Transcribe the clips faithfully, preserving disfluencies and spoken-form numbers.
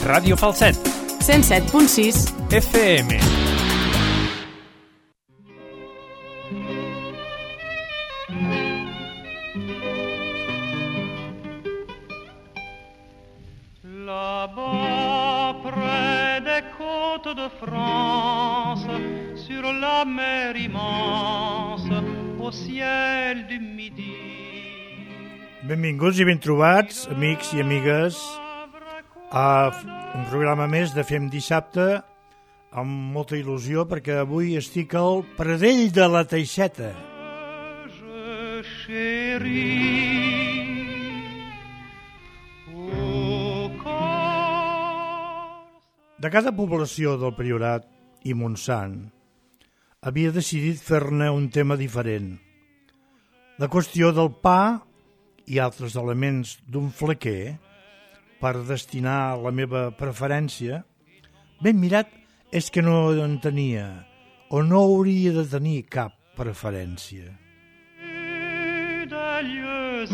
Ràdio Falset. cent set punt sis F M. Là-bas près des côtes de France, sur la mer immense, au ciel du midi. Benvinguts i ben trobats, amics i amigues, a un programa més de Fem Dissabte, amb molta il·lusió, perquè avui estic al Pradell de la Teixeta. Je chéris au cor. De cada població del Priorat i Montsant havia decidit fer-ne un tema diferent. La qüestió del pa i altres elements d'un flequer per destinar la meva preferència, ben mirat és que no en tenia o no hauria de tenir cap preferència. Des lieux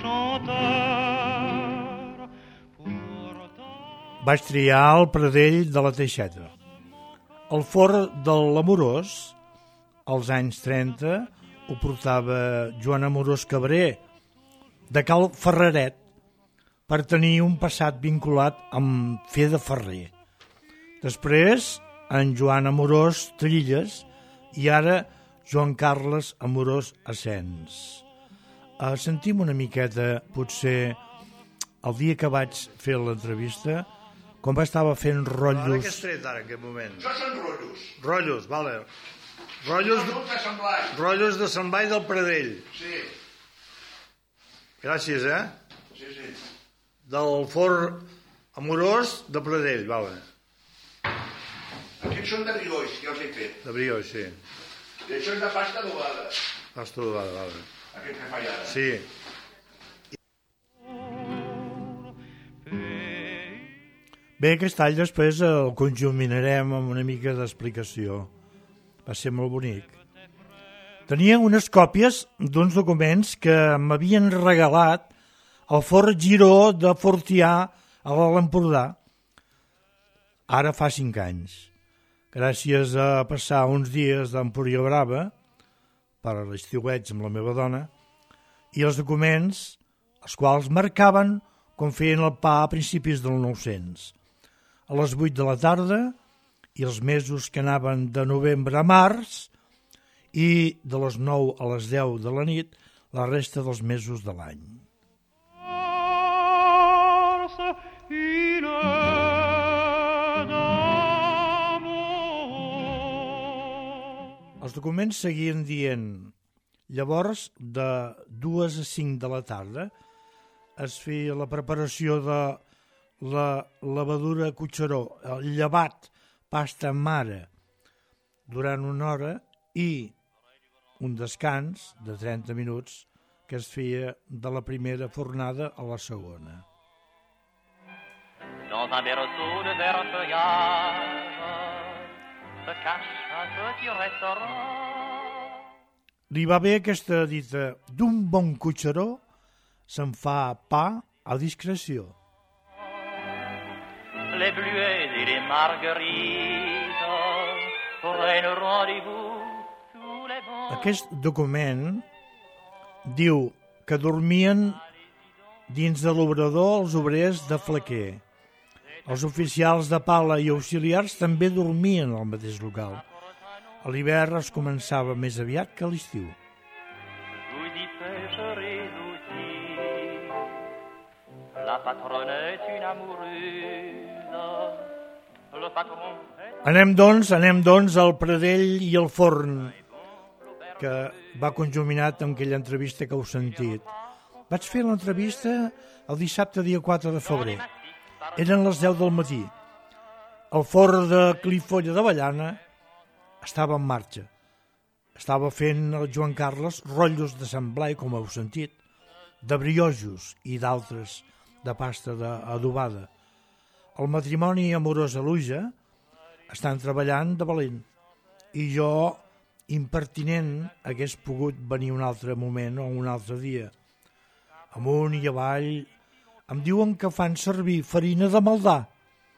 enchanteurs, pourtant... Vaig triar el Pradell de la Teixeta. El fort de l'Amorós, als anys trenta, ho portava Joan Amorós Cabré, de Cal Ferreret, per tenir un passat vinculat amb fer de ferrer. Després, en Joan Amorós Trilles i ara Joan Carles Amorós Asens. Eh, sentim una miqueta, potser, el dia que vaig fer l'entrevista, com estava fent rotllos... Ara què has tret ara, en aquest moment? Això són rotllos. Rotllos, vale. Rotllos de, de Sant Blai. rotllos de Sant Blai del Pradell. Sí, Gràcies, eh? sí, sí. Del fort Amorós de Pradell, vale. Aquests són de brioix, que els he fet. De brioix, sí. I això és de pasta adobada. Pasta adobada, vale. Aquest que fa ara. Sí. Bé, aquest tall després el conjuminarem amb una mica d'explicació. Va ser molt bonic. Tenia unes còpies d'uns documents que m'havien regalat al Fort Giró de Fortià a l'Alt Empordà, ara fa cinc anys. Gràcies a passar uns dies d'Empúria Brava, per a l'estiueig amb la meva dona, i els documents, els quals marcaven com feien el pa a principis del nou-cents. A les vuit de la tarda, i els mesos que anaven de novembre a març, i de les nou a les deu de la nit, la resta dels mesos de l'any. Els documents seguien dient: llavors, de dues a cinc de la tarda, es feia la preparació de la levadura cotxeró, el llevat, pasta mare, durant una hora, i un descans de trenta minuts que es feia de la primera fornada a la segona. Dans un berceau de vert feuillage se cache un petit restaurant. Li va bé aquesta dita: d'un bon cotxeró se'n fa pa a discreció. Les bluets et les marguerites prennent rendez-vous sous les bancs. Aquest document diu que dormien dins de l'obrador els obrers de flequer. Els oficials de pala i auxiliars també dormien al mateix local. A l'hivern es començava més aviat que a l'estiu. Vous y pêcherez aussi. La patronne est une amoureuse. Le patron est... Anem doncs, anem doncs al Pradell i al forn, que va conjuminat amb aquella entrevista que heu sentit. Vaig fer l'entrevista el dissabte dia quatre de febrer. Eren les deu del matí. El forn de Clifolla de Vallana estava en marxa. Estava fent el Joan Carles rotllos de Sant Blai, com heu sentit, de briojos i d'altres de pasta adobada. El matrimoni amorós a Luja estan treballant de valent i jo, impertinent, hagués pogut venir un altre moment o un altre dia. Amunt i avall em diuen que fan servir farina de maldà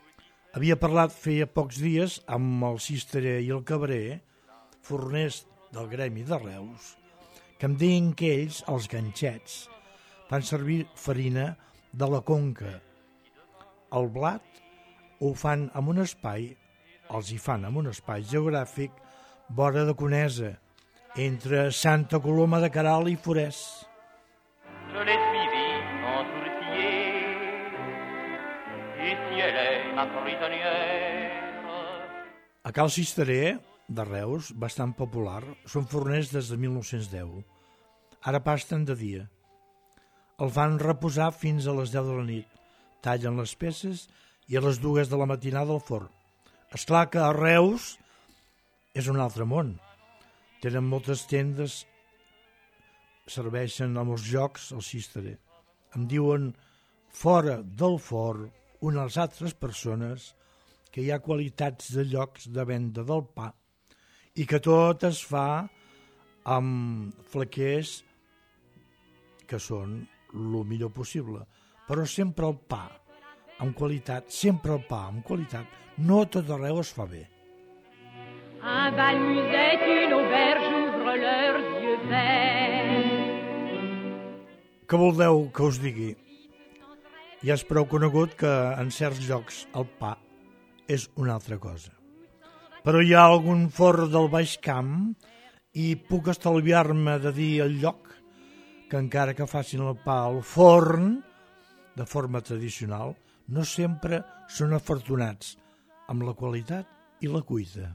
Havia parlat feia pocs dies amb el cisterer i el cabrer, forners del gremi de Reus, que em deien que ells, els ganxets, fan servir farina de la Conca. El blat ho fan en un espai, els hi fan en un espai geogràfic vora de Conesa, entre Santa Coloma de Queralt i Forès. Je l'ai suivi en sourciller, et si elle est ma prisonnière. A Cal Cisterer, de Reus, bastant popular, són forners des de mil nou-cents deu. Ara pasten de dia. El fan reposar fins a les deu de la nit. Tallen les peces i a les dues de la matinada al forn. És clar que a Reus és un altre món. Tenen moltes tendes, serveixen a molts jocs al cisterer. Em diuen fora del forn unes altres persones que hi ha qualitats de llocs de venda del pa i que tot es fa amb flequers que són el millor possible, però sempre el pa amb qualitat, sempre el pa amb qualitat, no tot arreu es fa bé. Un bal musette, une auberge ouvre leurs yeux verts. Què voldeu que us digui? Ja és prou conegut que en certs llocs el pa és una altra cosa. Però hi ha algun forn del Baix Camp i puc estalviar-me de dir el lloc que encara que facin el pa al forn de forma tradicional, no sempre són afortunats amb la qualitat i la cuita.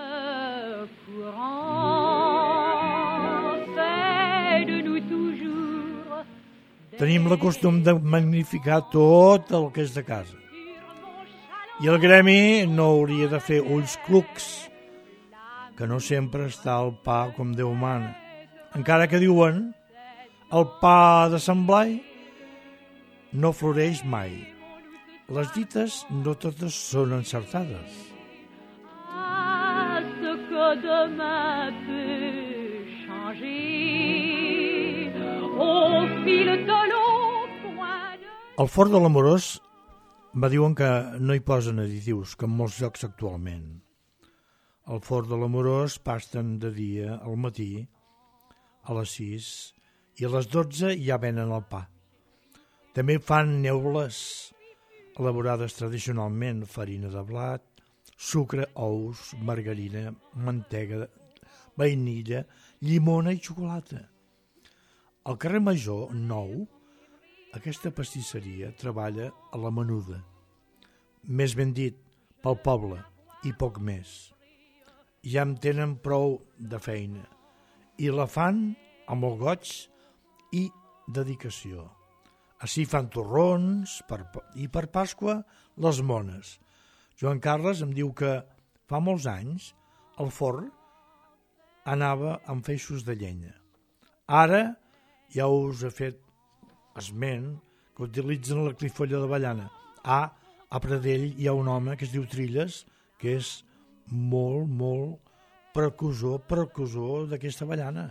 Tenim la costum de magnificar tot el que és de casa. I el gremi no hauria de fer ulls clucs, que no sempre està el pa com Déu mana. Encara que diuen, el pa de Sant Blai no floreix mai. Les dites no totes són encertades. Ah, ce que demain peut changer au fil de l'eau point de... Al forn de l'Amorós me diuen que no hi posen additius, com molts llocs actualment. Al forn de l'Amorós pasten de dia al matí, a les sis, i a les dotze ja venen el pa. També fan neules elaborades tradicionalment, farina de blat, sucre, ous, margarina, mantega, vainilla, llimona i xocolata. Al carrer Major, nou, aquesta pastisseria treballa a la menuda. Més ben dit, pel poble, i poc més. Ja en tenen prou de feina, i la fan amb el goig i dedicació. Així fan torrons per, i per Pasqua les mones. Joan Carles em diu que fa molts anys el forn anava amb feixos de llenya. Ara ja us he fet esment que utilitzen la clifolla d'avellana. Ah, a Pradell hi ha un home que es diu Trilles, que és molt, molt precursor, precursor d'aquesta avellana.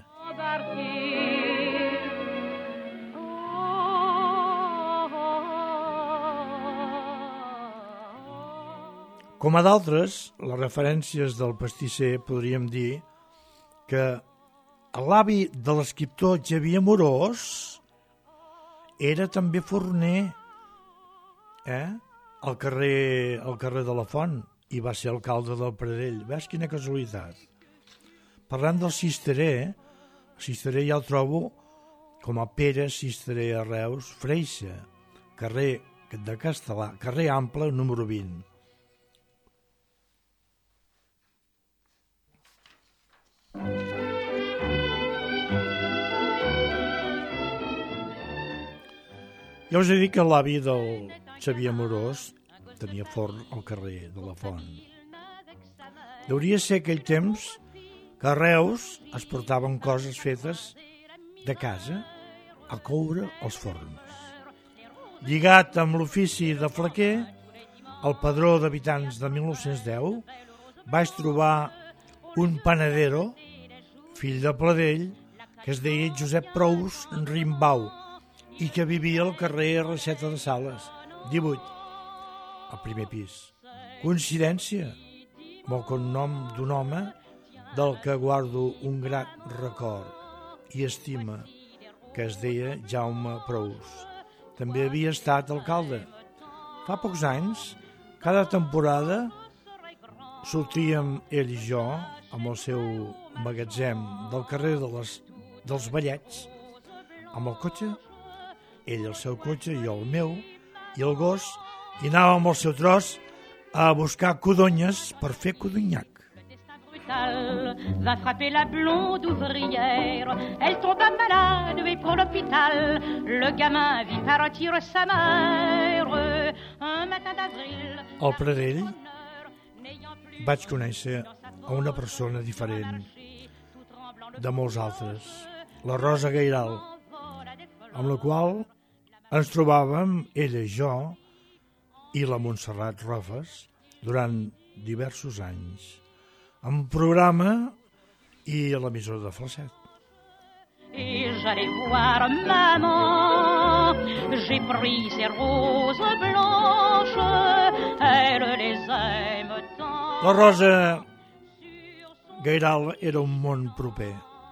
Com a d'altres, les referències del pastisser podríem dir que l'avi de l'escriptor Xavier Amorós era també forner, eh? al, carrer, al carrer de la Font, i va ser alcalde del Pradell. Ves quina casualitat. Parlant del cisterer, el cisterer ja el trobo com a Pere Cisterer a Reus, Freixa, carrer de Castellà, carrer Ample, número vint. Ja us he dit que l'avi del Xavier Amorós tenia forn al carrer de la Font. Hauria ser aquell temps que a Reus es portaven coses fetes de casa a coure als forns. Lligat amb l'ofici de flequer, al padró d'habitants de mil nou-cents deu vaig trobar un panadero, fill de Pladell, que es deia Josep Prous Rimbau i que vivia al carrer Reixeta de Sales, divuit, al primer pis. Coincidència amb el cognom d'un home del que guardo un grat record i estima, que es deia Jaume Prous. També havia estat alcalde. Fa pocs anys, cada temporada, sortíem ell i jo amb el seu magatzem del carrer de les, dels Ballets, amb el cotxe, ell el seu cotxe, jo el meu, i el gos, i anàvem al seu tros a buscar codonyes per fer codonyac. Va frapper la blonde ouvrière, elle tomba malade et pour l'hôpital, le gamin vit partir sa mère un matin d'avril. Al Pradell vaig conèixer a una persona diferent de molts altres, la Rosa Gairal, amb la qual ens trobàvem, ella i jo, i la Montserrat Rofes, durant diversos anys, en programa i a l'emissora de Falset. Et j'allais voir maman, j'ai pris ses roses blanches, elle les aime tant. La Rosa Gairal era un món proper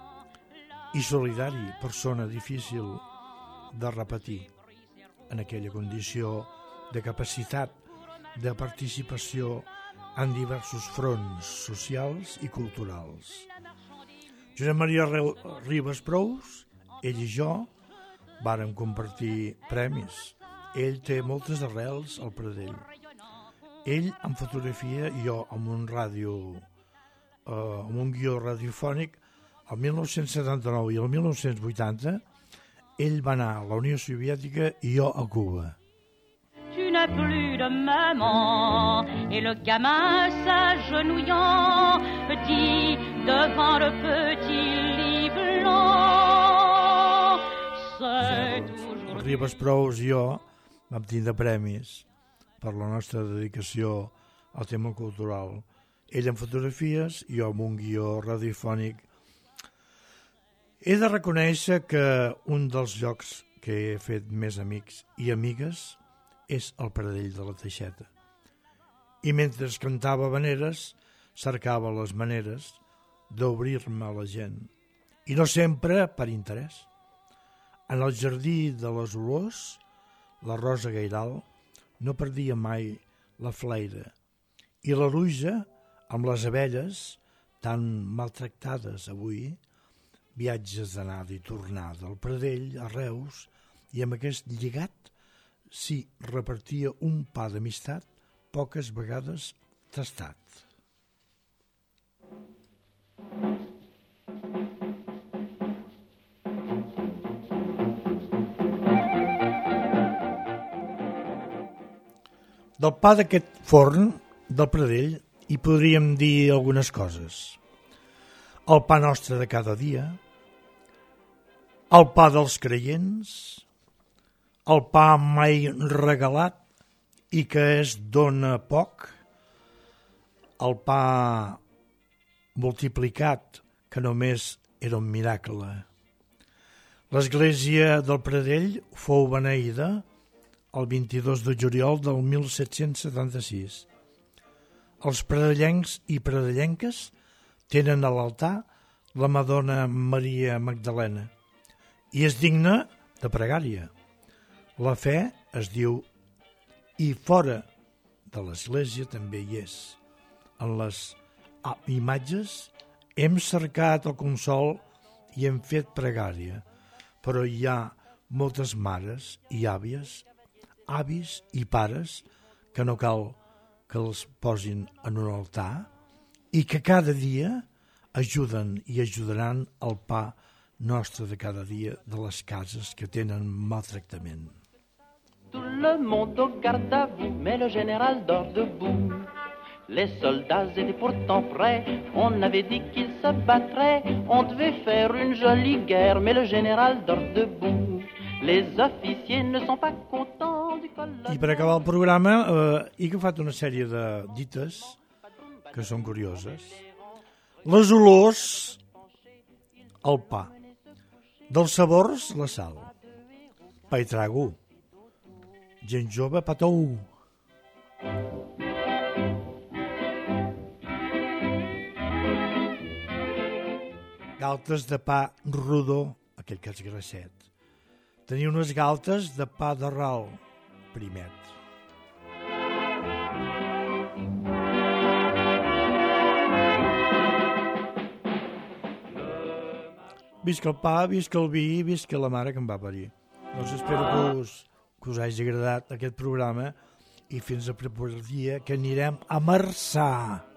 i solidari, persona difícil de repetir en aquella condició de capacitat de participació en diversos fronts socials i culturals. Josep Maria Ribes Prous, ell i jo, vàrem compartir premis. Ell té moltes arrels al Pradell. Ell amb fotografia i jo amb un ràdio, eh, amb un guió radiofònic, el mil nou-cents setanta-nou i el mil nou-cents vuitanta, ell va anar a la Unió Soviètica i jo a Cuba. Tu n'as plus de maman, et le gamin s'agenouillant dit devant le petit lit blanc, c'est toujours... Ribes Prous i jo vam tindre premis per la nostra dedicació al tema cultural. Ell amb fotografies i jo amb un guió radiofònic. He de reconèixer que un dels llocs que he fet més amics i amigues és el Pradell de la Teixeta. I mentre cantava habaneres, cercava les maneres d'obrir-me a la gent. I no sempre per interès. En el jardí de les olors, la Rosa Gairal no perdia mai la flaire. I la Luisa, amb les abelles, tan maltractades avui, viatges d'anada i tornada al Pradell, a Reus, i amb aquest lligat s'hi repartia un pa d'amistat poques vegades tastat. Del pa d'aquest forn del Pradell hi podríem dir algunes coses. El pa nostre de cada dia, el pa dels creients, el pa mai regalat i que es dona poc, el pa multiplicat que només era un miracle. L'església del Pradell fou beneïda el vint-i-dos de juliol del mil set-cents setanta-sis. Els pradellencs i pradellenques tenen a l'altar la Madonna Maria Magdalena i és digna de pregària. La fe es diu i fora de l'església també hi és. En les imatges hem cercat el consol i hem fet pregària, però hi ha moltes mares i àvies, avis i pares que no cal que els posin en un altar i que cada dia ajuden i ajudaran el pa nostre de cada dia de les cases que tenen maltractament. Tout le monde au garde à vous, mais le général dort debout. Les soldats étaient pourtant prêts, on avait dit qu'ils se battraient. On devait faire une jolie guerre, mais le général dort debout. Les officiers ne sont pas contents du colonel. I per acabar el programa eh, he agafat una sèrie de dites que són curioses. Les olors, el pa. Dels sabors, la sal. Pa i trago. Gent jove, patou. galtes de pa rodó, aquell que és grasset. Tenia unes galtes de pa de ral, primet. Visca el pa, visca el vi, visca la mare que em va parir. Doncs espero que us, que us hagi agradat aquest programa i fins a proper dia que anirem a Marçà.